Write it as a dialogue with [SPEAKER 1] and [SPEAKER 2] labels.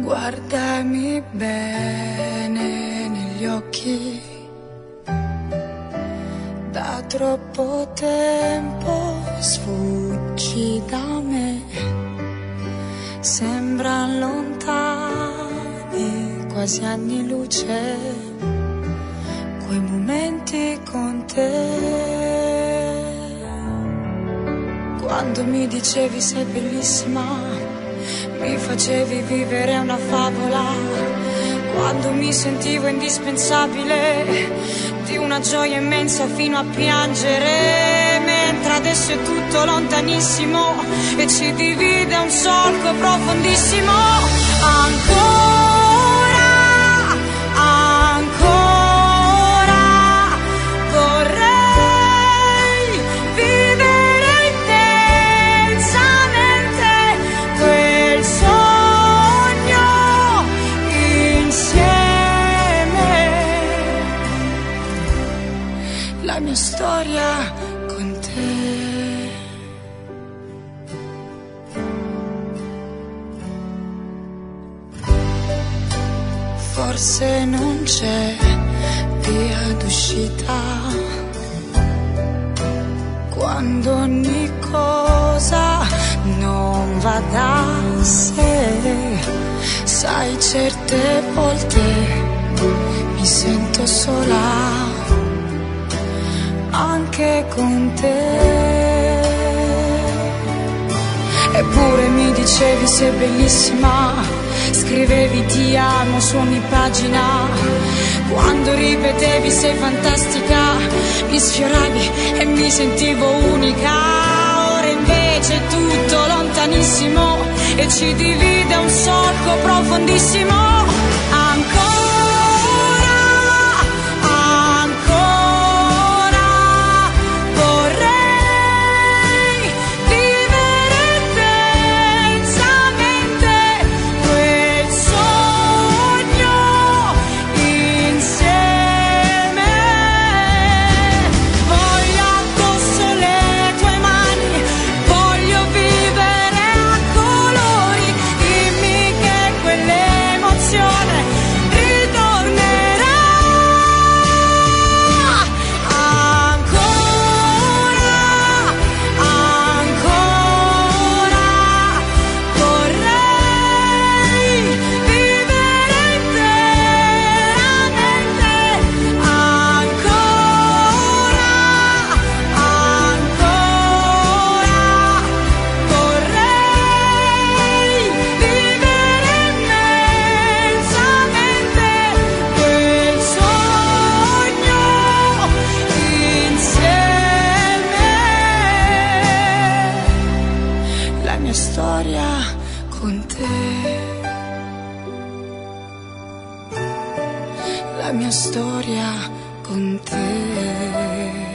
[SPEAKER 1] Guardami bene negli occhi, da troppo tempo sfuggi da me, sembran lontani, quasi anni luce, quei momenti con te. Quando mi dicevi sei bellissima, mi facevi vivere una favola, quando mi sentivo indispensabile, di una gioia immensa fino a piangere, mentre adesso è tutto lontanissimo e ci divide un solco profondissimo. Ancora, ancora vorrei vivere intensamente quel sogno insieme, la mia storia con te. Forse non c'è via d'uscita quando ogni cosa non va da sé. Sai, certe volte mi sento sola anche con te. Eppure mi dicevi sei bellissima, scrivevi ti amo su ogni pagina, quando ripetevi sei fantastica, mi sfioravi e mi sentivo unica. Ora invece è tutto lontanissimo e ci divide un solco profondissimo. Ancora, ancora vorrei vivere intensamente quel sogno insieme. Voglio addosso le tue mani, voglio vivere a colori, dimmi che quell'emozione ritornerà. Ancora, ancora vorrei vivere interamente. Ancora, ancora vorrei vivere immensamente quel sogno insieme, la mia storia con te, la mia storia con te.